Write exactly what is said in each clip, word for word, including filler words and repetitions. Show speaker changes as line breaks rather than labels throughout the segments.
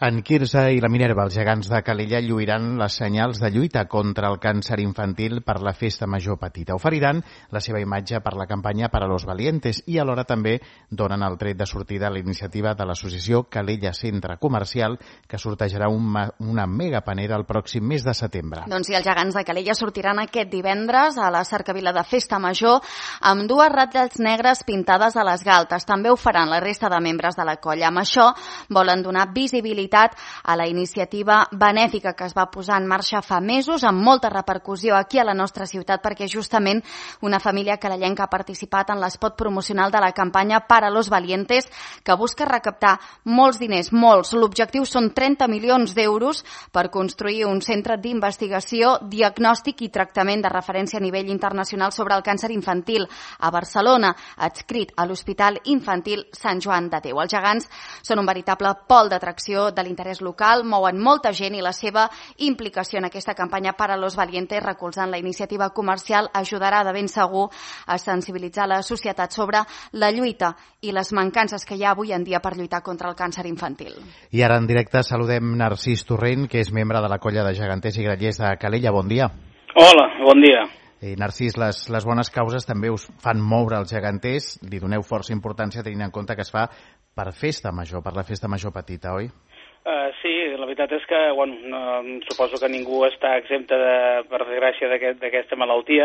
En Quirze i la Minerva, els gegants de Calella, lluiran les senyals de lluita contra el càncer infantil per la Festa Major Petita. Oferiran la seva imatge per la campanya Para los Valientes i alhora també donen el tret de sortida a la iniciativa de l'associació Calella Centre Comercial, que sortejarà una, una megapanera el pròxim mes de setembre.
Doncs sí, els gegants de Calella sortiran aquest divendres a la cercavila de Festa Major amb dues ratlles negres pintades a les galtes. També ho faran la resta de membres de la colla. Amb això volen donar visibilitat a la iniciativa benèfica que es va posar en marxa fa mesos amb molta repercussió aquí a la nostra ciutat, perquè justament una família calellenca ha participat en l'espot promocional de la campanya Para los Valientes, que busca recaptar molts diners, molts. L'objectiu són trenta milions d'euros per construir un centre d'investigació, diagnòstic i tractament de referència a nivell internacional sobre el càncer infantil a Barcelona, adscrit a l'Hospital Infantil Sant Joan de Déu. Els gegants són un veritable pol d'atracció de l'interès local, mouen molta gent i la seva implicació en aquesta campanya Para los Valientes, recolzant la iniciativa comercial, ajudarà de ben segur a sensibilitzar la societat sobre la lluita i les mancances que hi ha avui en dia per lluitar contra el càncer infantil.
I ara en directe saludem Narcís Torrent, que és membre de la colla de geganters i grallers de Calella. Bon dia.
Hola, bon dia.
Eh, Narcís, les, les bones causes també us fan moure els geganters, li doneu força importància tenint en compte que es fa per festa major, per la festa major petita, oi?
Uh, sí, la veritat és que, bueno, no, suposo que ningú està exempte, de, per desgràcia, d'aquesta aquest, malaltia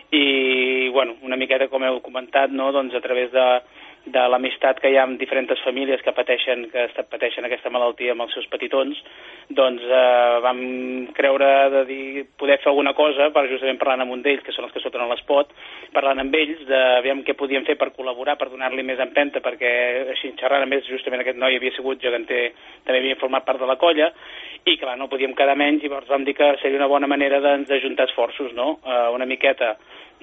i, bueno, una miqueta, com heu comentat, no, doncs a través de, de l'amistat que hi ha amb diferents famílies que pateixen, que pateixen aquesta malaltia amb els seus petitons, doncs eh, vam creure de dir, poder fer alguna cosa per justament parlant amb un d'ells, que són els que surten a l'espot, parlant amb ells de veure què podíem fer per col·laborar, per donar-li més empenta, perquè així xerrant, a més, justament aquest noi havia sigut geganter, també havia format part de la colla, i clar, no podíem quedar menys, i llavors vam dir que seria una bona manera d'ajuntar esforços, no? Eh, una miqueta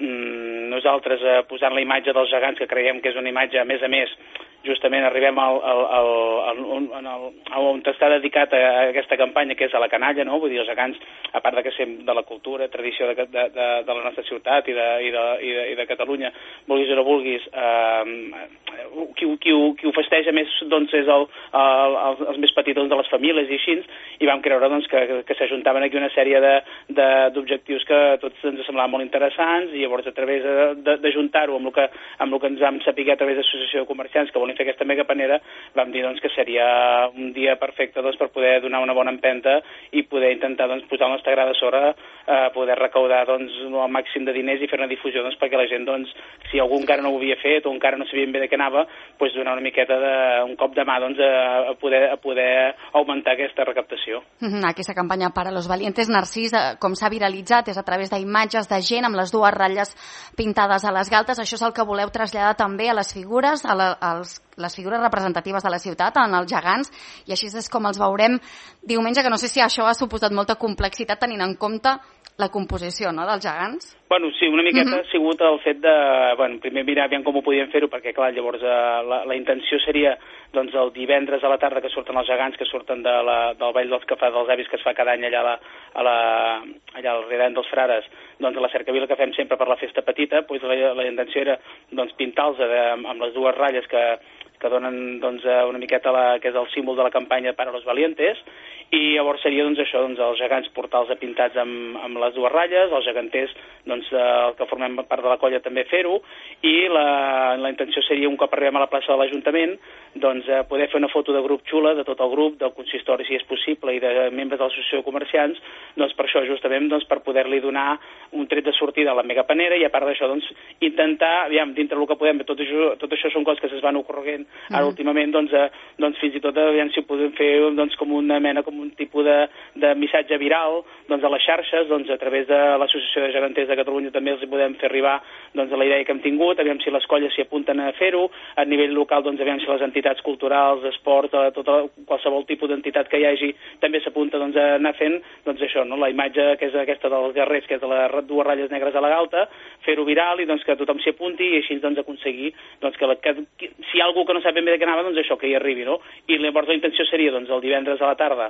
nosaltres eh, posant la imatge dels gegants, que creiem que és una imatge, a més a més, justament arribem al, al, al, al, al, al, on està dedicat a aquesta campanya, que és a la canalla, no? Vull dir, els gegants, a part de que som de la cultura, tradició de, de, de, de la nostra ciutat i de, i de, i de, i de Catalunya, vulguis o no vulguis, eh, qui, qui, qui ho festeja més doncs, és el, el, els, els més petitons de les famílies i així, i vam creure doncs, que, que s'ajuntaven aquí una sèrie d'objectius que a tots ens semblaven molt interessants, i llavors a través d'ajuntar-ho amb, que, amb el que ens vam saber a través de l'associació de comerciants que volien fer aquesta megapanera, vam dir doncs, que seria un dia perfecte doncs, per poder donar una bona empenta i poder intentar doncs, posar el nostre gra de sorra, eh, poder recaudar doncs, el màxim de diners i fer una difusió doncs, perquè la gent, doncs, si algú encara no ho havia fet o encara no sabien bé de què anava, doncs, donar una miqueta de, un cop de mà doncs, a, poder, a poder augmentar aquesta recaptació.
Mm-hmm. Aquesta campanya Para los Valientes, Narcís, com s'ha viralitzat, és a través d'imatges de gent amb les dues ratlles pintades a les galtes. Això és el que voleu traslladar també a les figures, a la, als, les figures representatives de la ciutat, en els gegants, i així és com els veurem diumenge, que no sé si això ha suposat molta complexitat tenint en compte la composició, no?, dels gegants.
Bueno, sí, una miqueta
uh-huh.
ha sigut el fet de, bueno, primer mirar aviam com ho podíem fer-ho, perquè clar, llavors eh, la, la intenció seria doncs el divendres a la tarda que surten els gegants, que surten de la, del Ball dels Cafès dels Avis, que es fa cada any allà, a la, a la, allà al Redant dels Frares, doncs a la cercavila que fem sempre per la festa petita, doncs la, la intenció era doncs, pintar-los amb, amb les dues ratlles que, que donen doncs, una miqueta la, que és el símbol de la campanya Para los Valientes, i llavors seria doncs, això, doncs, els gegants portar-los pintats amb, amb les dues ratlles, els geganters, doncs, el que formem part de la colla també fer-ho, i la, la intenció seria, un cop arribem a la plaça de l'Ajuntament, doncs, poder fer una foto de grup xula de tot el grup, del consistori si és possible, i de membres de l'associació de comerciants, doncs per això justament doncs, per poder-li donar un tret de sortida a la megapanera, i a part d'això doncs, intentar, aviam, dintre del que podem, tot això, tot això són coses que es van ocorrent ara mm. últimament, doncs, eh, doncs fins i tot aviam si ho podem fer doncs, com una mena, com un tipus de, de missatge viral doncs, a les xarxes, doncs, a través de l'Associació de Geganters de Catalunya també els hi podem fer arribar doncs, a la idea que hem tingut, aviam si les colles s'hi apunten a fer-ho, a nivell local doncs, aviam si les entitats culturals, esport, tota, qualsevol tipus d'entitat que hi hagi també s'apunta doncs, a anar fent doncs, això, no? La imatge que és aquesta dels guerrers, que és de les dues ratlles negres a la galta, fer-ho viral i doncs, que tothom s'hi apunti i així doncs, aconseguir doncs, que, la, que, que si hi ha algú que no sap ben bé de què anava, doncs això, que hi arribi, no? I llavors la intenció seria doncs, el divendres a la tarda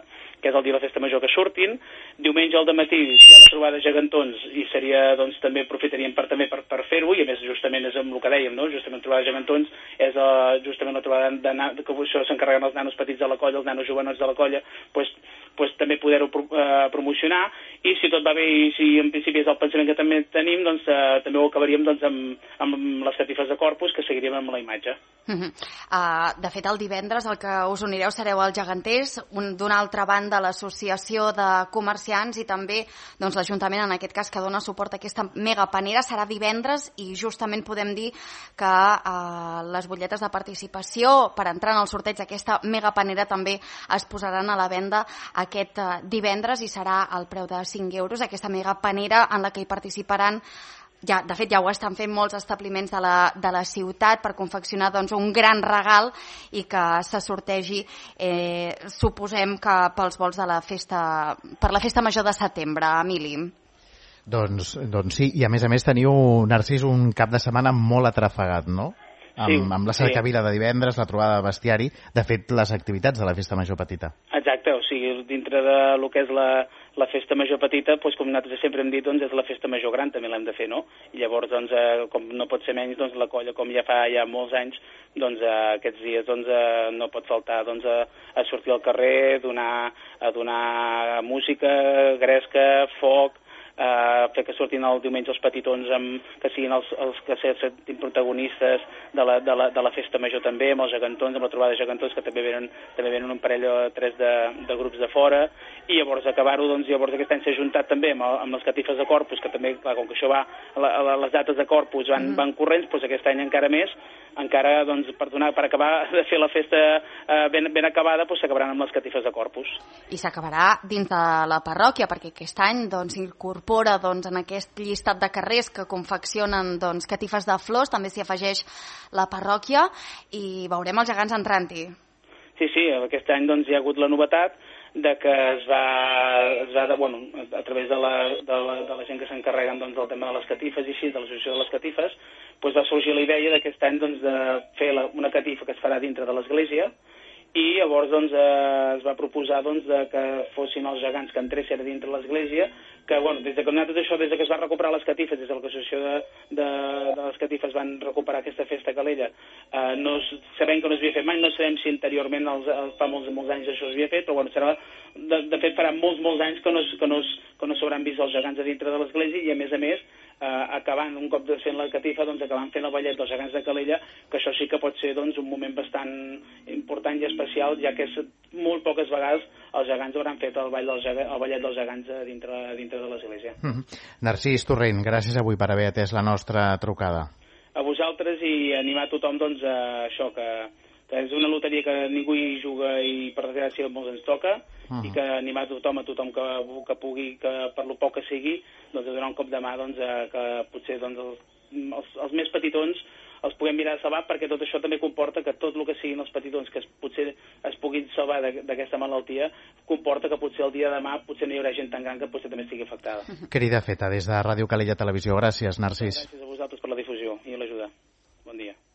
que és el dia de la festa major, que surtin. Diumenge al dematí hi ha la trobada de gegantons i seria, doncs, també aprofitaríem per, també per, per fer-ho, i a més justament és amb el que dèiem, no? Justament la trobada de gegantons és uh, justament la trobada de, de que això s'encarreguen els nanos petits de la colla, els nanos jovenets de la colla, pues, pues, també poder-ho pro, uh, promocionar, i si tot va bé i si en principi és el pensament que també tenim, doncs uh, també ho acabaríem doncs, amb, amb les catifes de Corpus, que seguiríem amb la imatge.
Uh -huh. uh, de fet, el divendres el que us unireu sereu als geganters, d'una altra banda l'Associació de Comerciants i també doncs, l'Ajuntament, en aquest cas, que dona suport a aquesta mega panera. Serà divendres i justament podem dir que uh, les butlletes de participació per entrar en el sorteig d'aquesta mega panera també es posaran a la venda aquest uh, divendres i serà al preu de cinc euros, aquesta mega panera en la que hi participaran. Ja, de fet, ja ho estan fent molts establiments de la, de la ciutat per confeccionar doncs, un gran regal i que se sortegi, eh, suposem que pels vols de la festa, per la festa major de setembre, Emili.
Doncs, doncs sí, i a més a més teniu, Narcís, un cap de setmana molt atrafegat, no? Amb, sí, amb la cercavila sí. de divendres, la trobada de bestiari, de fet, les activitats de la festa major petita.
Exacte, o sigui, dintre de lo que és la, la festa major petita, doncs, com nosaltres sempre hem dit, doncs, és la festa major gran, també l'hem de fer, no? I llavors, doncs, eh, com no pot ser menys, doncs, la colla, com ja fa ja molts anys, doncs, eh, aquests dies, doncs, eh, no pot faltar, doncs, a, a sortir al carrer, donar, a donar música, gresca, foc, Uh, fer que surtin el diumenge els petitons amb, que siguin els, els que siguin protagonistes de la, de, la, de la festa major també, amb els gegantons, amb la trobada de gegantons, que també venen, també venen un parell o tres de, de grups de fora, i llavors acabar-ho, doncs llavors aquest any s'ha juntat també amb, el, amb les catifes de Corpus, que també, clar, com que això va, la, la, les dates de Corpus van, mm. van corrents, doncs aquest any encara més, encara, doncs, per, donar, per acabar de fer la festa eh, ben, ben acabada, doncs s'acabaran amb les catifes de Corpus.
I s'acabarà dins de la parròquia, perquè aquest any, doncs, incorpora, doncs, en aquest llistat de carrers que confeccionen, doncs, catifes de flors, també s'hi afegeix la parròquia, i veurem els gegants entrant-hi.
Sí, sí, aquest any, doncs, hi ha hagut la novetat de que es va, es va de, bueno, a través de la, de la, de la gent que s'encarreguen, doncs, del tema de les catifes i així, de l'associació de les catifes, doncs va sorgir la idea d'aquest any, doncs, de fer la, una catifa que es farà dintre de l'església, i llavors, doncs, eh, es va proposar, doncs, de que fossin els gegants que entressin dintre l'església, que, bueno, des de que nosaltres això, des de que es va recuperar les catifes, des de l'associació de, de, de les catifes van recuperar aquesta festa calella, eh, no, sabem que no s'havia fet mai, no sabem si anteriorment, els, els, fa molts, molts anys això s'havia fet, però, bueno, serà, de, de fet, farà molts, molts anys que no, que no, que no s'hauran vist els gegants a dintre de l'església, i, a més a més, eh, acabant, un cop de fent la catifa, doncs, acabant fent el ballet dels gegants de Calella, que això sí que pot ser, doncs, un moment bastant important i especial, ja que és molt poques vegades els gegants hauran fet el, ball dels, el ballet dels gegants a dintre, a dintre de l'església. Mm -hmm.
Narcís Torrent, gràcies avui per haver atès la nostra trucada.
A vosaltres, i animar tothom, doncs, a això, que, que és una loteria que ningú hi juga i, per desgràcia, molts ens toca, uh -huh. i que animar tothom, a tothom que, que pugui, que per lo poc que sigui, doncs, a donar un cop de mà, doncs, a, que potser, doncs, els, els, els més petitons els puguem mirar de salvar, perquè tot això també comporta que tot el que siguin els petitons que es, potser es puguin salvar d'aquesta malaltia, comporta que potser el dia de demà potser no hi haurà gent tan gran que potser també estigui afectada.
Crida feta des de Ràdio Calella Televisió. Gràcies, Narcís.
Gràcies a vosaltres per la difusió i l'ajuda. Bon dia.